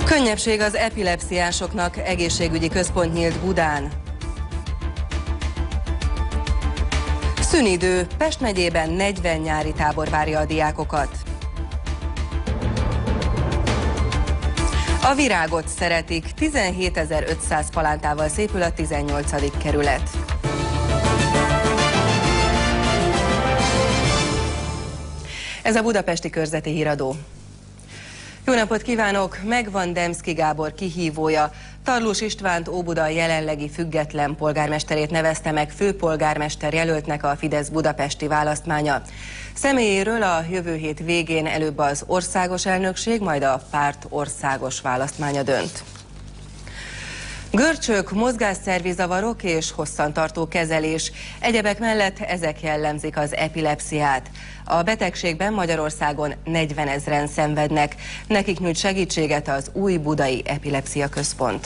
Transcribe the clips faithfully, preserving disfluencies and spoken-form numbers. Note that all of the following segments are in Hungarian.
Könnyebbség az epilepsziásoknak, egészségügyi központ nyílt Budán. Szünidő, Pest megyében negyven nyári tábor várja a diákokat. A virágot szeretik, tizenhétezer-ötszáz palántával szépül a tizennyolcadik kerület. Ez a Budapesti Körzeti Híradó. Jó napot kívánok! Megvan Demszky Gábor kihívója. Tarlós Istvánt, Óbuda jelenlegi független polgármesterét nevezte meg főpolgármester jelöltnek a Fidesz budapesti választmánya. Személyéről a jövő hét végén előbb az országos elnökség, majd a párt országos választmánya dönt. Görcsök, mozgásszervi zavarok és hosszantartó kezelés. Egyebek mellett ezek jellemzik az epilepsziát. A betegségben Magyarországon negyvenezren szenvednek. Nekik nyújt segítséget az Új Budai Epilepsia Központ.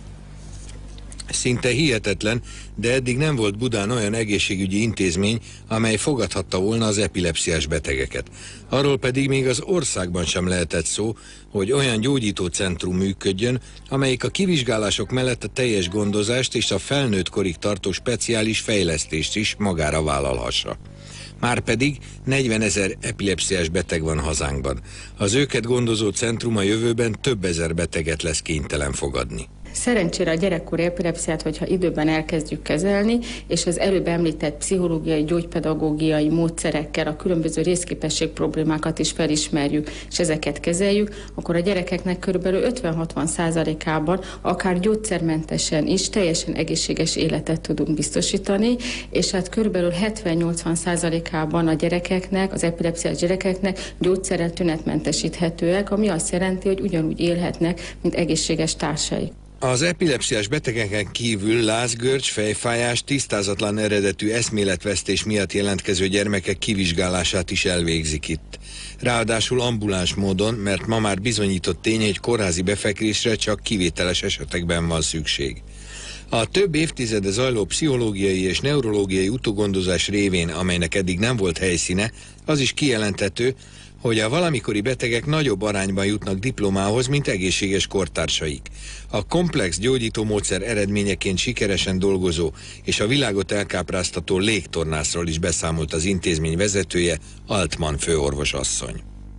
Szinte hihetetlen, de eddig nem volt Budán olyan egészségügyi intézmény, amely fogadhatta volna az epilepsziás betegeket. Arról pedig még az országban sem lehetett szó, hogy olyan gyógyító centrum működjön, amelyik a kivizsgálások mellett a teljes gondozást és a felnőtt korig tartó speciális fejlesztést is magára vállalhassa. Márpedig negyvenezer epilepsziás beteg van hazánkban. Az őket gondozó centrum a jövőben több ezer beteget lesz kénytelen fogadni. Szerencsére a gyerekkori epilepsziát, hogyha időben elkezdjük kezelni, és az előbb említett pszichológiai, gyógypedagógiai módszerekkel a különböző részképesség problémákat is felismerjük, és ezeket kezeljük, akkor a gyerekeknek körülbelül ötven-hatvan százalékában akár gyógyszermentesen is teljesen egészséges életet tudunk biztosítani, és hát körülbelül hetven-nyolcvan százalékában a gyerekeknek, az epilepsziás gyerekeknek gyógyszerrel tünetmentesíthetőek, ami azt jelenti, hogy ugyanúgy élhetnek, mint egészséges társaik. Az epilepsziás betegeken kívül lázgörcs, fejfájás, tisztázatlan eredetű eszméletvesztés miatt jelentkező gyermekek kivizsgálását is elvégzik itt. Ráadásul ambuláns módon, mert ma már bizonyított tény, hogy kórházi befekvésre csak kivételes esetekben van szükség. A több évtizede zajló pszichológiai és neurológiai utógondozás révén, amelynek eddig nem volt helyszíne, az is kijelentető, hogy a valamikori betegek nagyobb arányban jutnak diplomához, mint egészséges kortársaik. A komplex gyógyítómódszer eredményeként sikeresen dolgozó és a világot elkápráztató légtornászról is beszámolt az intézmény vezetője, Altman főorvosasszony.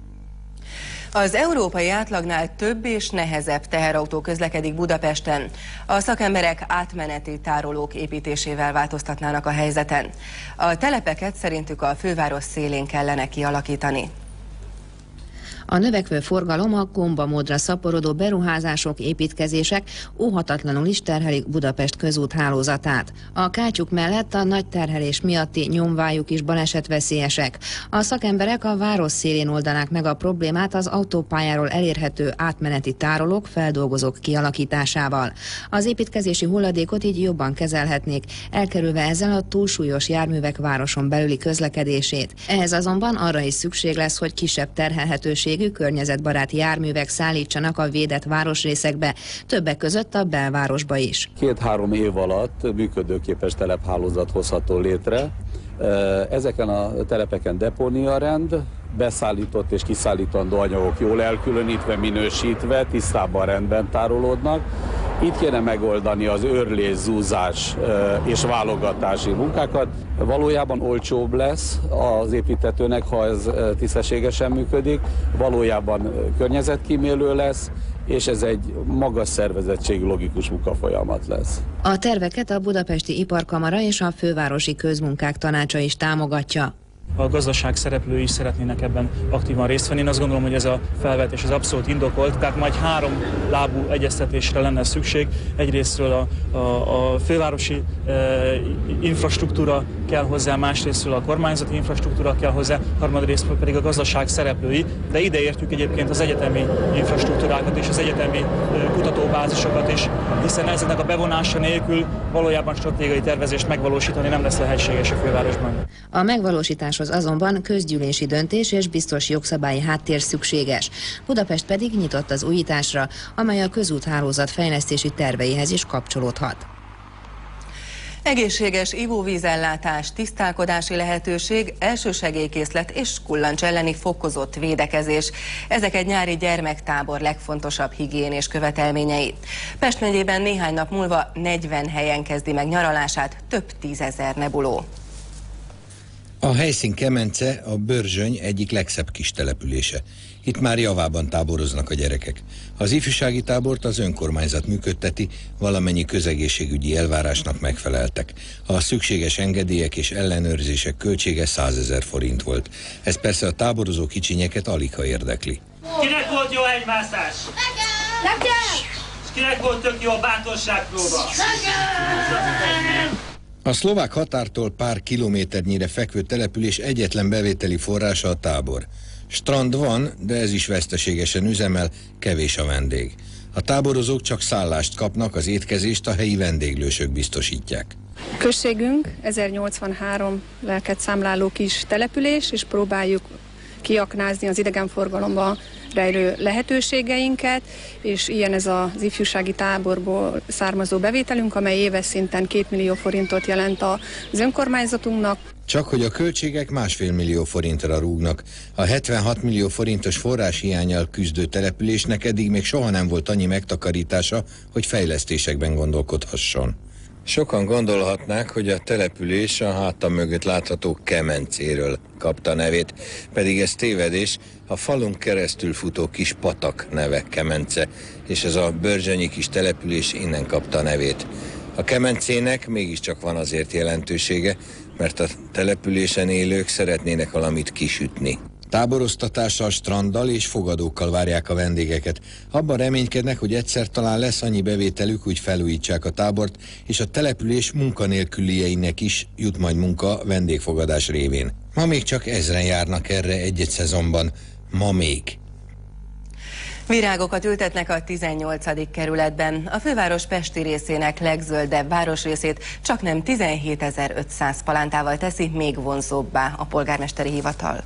Az európai átlagnál több és nehezebb teherautó közlekedik Budapesten. A szakemberek átmeneti tárolók építésével változtatnának a helyzeten. A telepeket szerintük a főváros szélén kellene kialakítani. A növekvő forgalom, a gombamódra szaporodó beruházások, építkezések óhatatlanul is terhelik Budapest közúthálózatát. A kátyuk mellett a nagy terhelés miatti nyomvályuk is balesetveszélyesek. A szakemberek a város szélén oldanák meg a problémát az autópályáról elérhető átmeneti tárolók, feldolgozók kialakításával. Az építkezési hulladékot így jobban kezelhetnék, elkerülve ezzel a túlsúlyos járművek városon belüli közlekedését. Ehhez azonban arra is szükség lesz, hogy kisebb terhelhetőség környezetbarát járművek szállítsanak a védett városrészekbe, többek között a belvárosba is. Két-három év alatt működőképes telephálózat hozható létre. Ezeken a telepeken depóniarend, beszállított és kiszállítandó anyagok jól elkülönítve, minősítve, tisztában rendben tárolódnak. Itt kéne megoldani az őrlés, zúzás és válogatási munkákat. Valójában olcsóbb lesz az építetőnek, ha ez tisztességesen működik, valójában környezetkímélő lesz, és ez egy magas szervezettségű logikus munkafolyamat lesz. A terveket a Budapesti Iparkamara és a Fővárosi Közmunkák Tanácsa is támogatja. A gazdaság szereplői is szeretnének ebben aktívan részt venni. Én azt gondolom, hogy ez a felvetés az abszolút indokolt, tehát majd három lábú egyeztetésre lenne szükség. Egyrésztről a, a, a fővárosi e, infrastruktúra kell hozzá, másrésztről a kormányzati infrastruktúra kell hozzá, harmadrésztről pedig a gazdaság szereplői, de ide értjük egyébként az egyetemi infrastruktúrákat és az egyetemi e, kutatóbázisokat is, hiszen ezeknek a bevonása nélkül valójában stratégiai tervezést megvalósítani nem lesz lehetséges a fővárosban. A megvalósításhoz azonban közgyűlési döntés és biztos jogszabályi háttér szükséges. Budapest pedig nyitott az újításra, amely a közúthálózat fejlesztési terveihez is kapcsolódhat. Egészséges ivóvízellátás, tisztálkodási lehetőség, elsősegélykészlet és kullancs elleni fokozott védekezés. Ezek egy nyári gyermektábor legfontosabb higiénés követelményei. Pest megyében néhány nap múlva negyven helyen kezdi meg nyaralását több tízezer nebuló. A helyszín Kemence, a Börzsöny egyik legszebb kis települése. Itt már javában táboroznak a gyerekek. Az ifjúsági tábort az önkormányzat működteti, valamennyi közegészségügyi elvárásnak megfeleltek. A szükséges engedélyek és ellenőrzések költsége százezer forint volt. Ez persze a táborozó kicsinyeket aligha érdekli. Kinek volt jó egymászás? Nekem! És kinek volt tök jó a bátorságpróba? Nekem! A szlovák határtól pár kilométernyire fekvő település egyetlen bevételi forrása a tábor. Strand van, de ez is veszteségesen üzemel, kevés a vendég. A táborozók csak szállást kapnak, az étkezést a helyi vendéglősök biztosítják. Községünk ezernyolcvanhárom lelket számláló kis település, és próbáljuk kiaknázni az idegenforgalomba rejlő lehetőségeinket, és ilyen ez az ifjúsági táborból származó bevételünk, amely éves szinten két millió forintot jelent az önkormányzatunknak. Csak hogy a költségek másfél millió forintra rúgnak. A hetvenhat millió forintos forráshiánnyal küzdő településnek eddig még soha nem volt annyi megtakarítása, hogy fejlesztésekben gondolkodhasson. Sokan gondolhatnák, hogy a település a háta mögött látható Kemencéről kapta nevét, pedig ez tévedés, a falun keresztül futó kis patak neve Kemence, és ez a börzsönyi kis település innen kapta nevét. A Kemencének mégiscsak van azért jelentősége, mert a településen élők szeretnének valamit kisütni. Táboroztatással, stranddal és fogadókkal várják a vendégeket. Abban reménykednek, hogy egyszer talán lesz annyi bevételük, úgy felújítsák a tábort, és a település munkanélkülieinek is jut majd munka vendégfogadás révén. Ma még csak ezren járnak erre egy-egy szezonban. Ma még. Virágokat ültetnek a tizennyolcadik kerületben. A főváros pesti részének legzöldebb városrészét csaknem tizenhétezer-ötszáz palántával teszi még vonzóbbá a polgármesteri hivatal.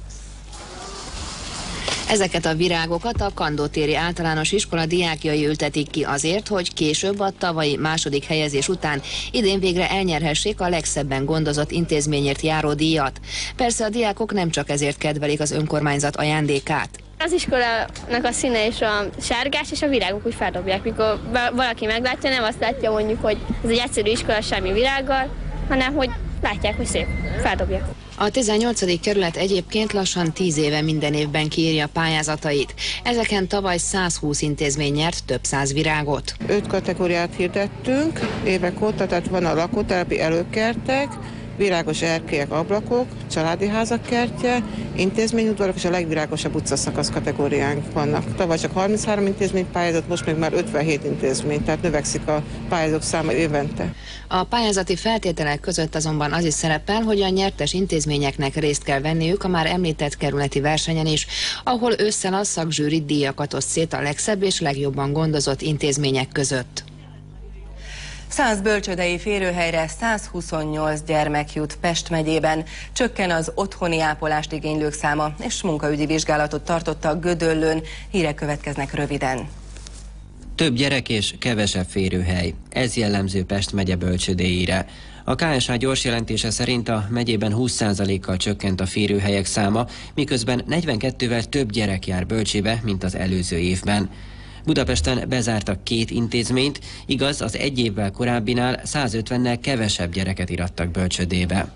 Ezeket a virágokat a Kandó-téri általános iskola diákjai ültetik ki azért, hogy később a tavalyi második helyezés után idén végre elnyerhessék a legszebben gondozott intézményért járó díjat. Persze a diákok nem csak ezért kedvelik az önkormányzat ajándékát. Az iskolának a színe és a sárgás, és a virágok úgy feldobják. Mikor valaki meglátja, nem azt látja mondjuk, hogy ez egy egyszerű iskola semmi virággal, hanem hogy látják, hogy szép, feldobják. A tizennyolcadik kerület egyébként lassan tíz éve minden évben kiírja pályázatait. Ezeken tavaly százhúsz intézmény nyert több száz virágot. Öt kategóriát hirdettünk évek óta, tehát van a lakótelepi előkertek, virágos erkélyek, ablakok, családi házak kertje, intézményudvarok és a legvirágosabb utcaszakasz kategóriánk vannak. Tavaly csak harminchárom intézmény pályázott, most még már ötvenhét intézmény, tehát növekszik a pályázók száma évente. A pályázati feltételek között azonban az is szerepel, hogy a nyertes intézményeknek részt kell venniük a már említett kerületi versenyen is, ahol ősszel a szakzsűri díjakat oszt szét a legszebb és legjobban gondozott intézmények között. száz bölcsődei férőhelyre százhuszonnyolc gyermek jut Pest megyében. Csökken az otthoni ápolást igénylők száma, és munkaügyi vizsgálatot tartottak Gödöllőn. Hírek következnek röviden. Több gyerek és kevesebb férőhely. Ez jellemző Pest megye bölcsődéire. A ká es há gyors jelentése szerint a megyében húsz százalékkal csökkent a férőhelyek száma, miközben negyvenkettővel több gyerek jár bölcsébe, mint az előző évben. Budapesten bezártak két intézményt, igaz, az egy évvel korábbinál százötvennel kevesebb gyereket irattak bölcsödébe.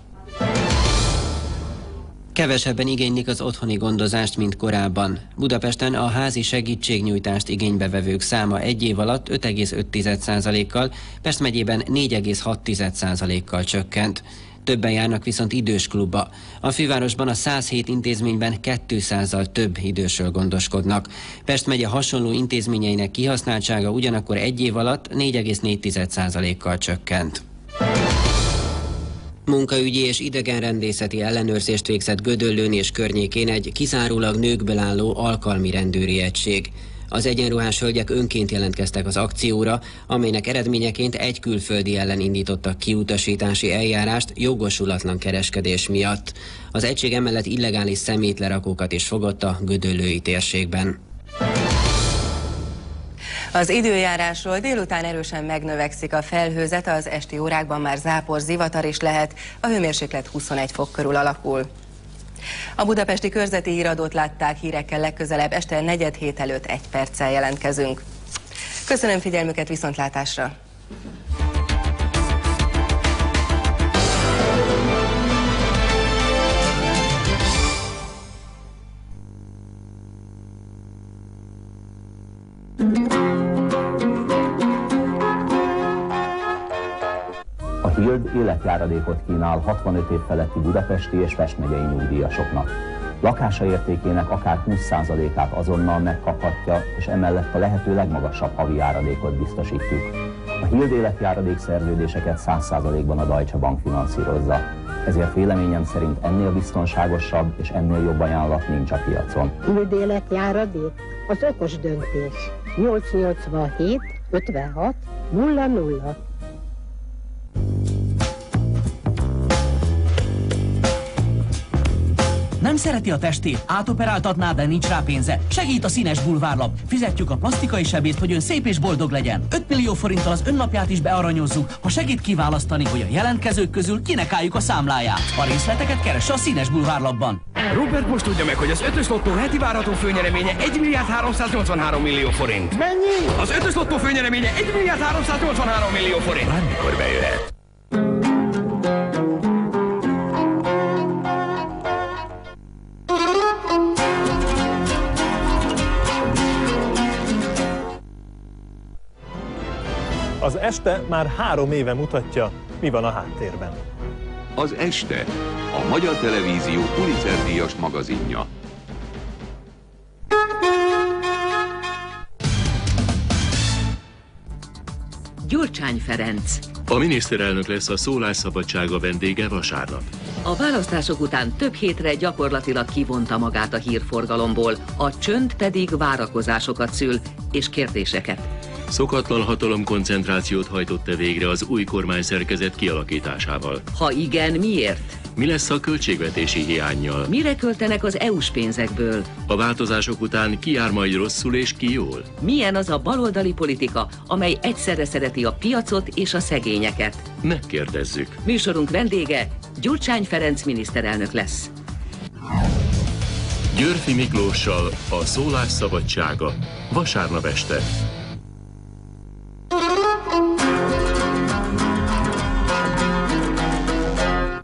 Kevesebben igénylik az otthoni gondozást, mint korábban. Budapesten a házi segítségnyújtást igénybevevők száma egy év alatt öt egész öt százalékkal, Pest megyében négy egész hat százalékkal csökkent. Többen járnak viszont idős klubba. A fővárosban a száz hét intézményben kétszázzal több idősről gondoskodnak. Pest megye hasonló intézményeinek kihasználtsága ugyanakkor egy év alatt négy egész négy százalékkal csökkent. Munkaügyi és idegenrendészeti ellenőrzést végzett Gödöllőn és környékén egy kizárólag nőkből álló alkalmi rendőri egység. Az egyenruhás hölgyek önként jelentkeztek az akcióra, amelynek eredményeként egy külföldi ellen indítottak kiutasítási eljárást jogosulatlan kereskedés miatt. Az egység emellett illegális szemétlerakókat is fogott a gödöllői térségben. Az időjárásról: délután erősen megnövekszik a felhőzet, az esti órákban már zápor, zivatar is lehet, a hőmérséklet huszonegy fok körül alakul. A budapesti körzeti híradót látták, hírekkel legközelebb este negyed hét előtt egy perccel jelentkezünk. Köszönöm figyelmüket, viszontlátásra! A Hild életjáradékot kínál hatvanöt év feletti budapesti és Pest megyei nyugdíjasoknak. Lakása értékének akár húsz százalékát azonnal megkaphatja, és emellett a lehető legmagasabb havi járadékot biztosítjuk. A Hild életjáradék szerződéseket száz százalékban a Deutsche Bank finanszírozza. Ezért véleményem szerint ennél biztonságosabb és ennél jobb ajánlat nincs a piacon. Hild életjáradék? Az okos döntés. nyolc nyolcvanhét ötvenhat nulla nulla. Nem szereti a testét? Átoperáltatná, de nincs rá pénze? Segít a Színes bulvárlap. Fizetjük a plastikai sebészt, hogy ön szép és boldog legyen. öt millió forinttal az önnapját is bearanyozzuk, ha segít kiválasztani, hogy a jelentkezők közül kinek álljuk a számláját. A részleteket keresse a Színes bulvárlapban. Robert most tudja meg, hogy az ötös lottó heti várható főnyereménye egy milliárd háromszáznyolcvanhárom millió forint. Mennyi? Az ötös lottó főnyereménye egy milliárd háromszáznyolcvanhárom millió forint. Bármikor bejöhet. Az este már három éve mutatja, mi van a háttérben. Az este, a Magyar Televízió Pulitzer-díjas magazinja. Gyurcsány Ferenc. A miniszterelnök lesz a szólásszabadsága vendége vasárnap. A választások után több hétre gyakorlatilag kivonta magát a hírforgalomból, a csönd pedig várakozásokat szül és kérdéseket. Szokatlan hatalomkoncentrációt hajtott-e végre az új kormányszerkezet kialakításával? Ha igen, miért? Mi lesz a költségvetési hiánnyal? Mire költenek az é u-s pénzekből? A változások után ki jár majd rosszul és ki jól? Milyen az a baloldali politika, amely egyszerre szereti a piacot és a szegényeket? Megkérdezzük. Műsorunk vendége Gyurcsány Ferenc miniszterelnök lesz. Györfi Miklóssal a szólásszabadsága vasárnap este.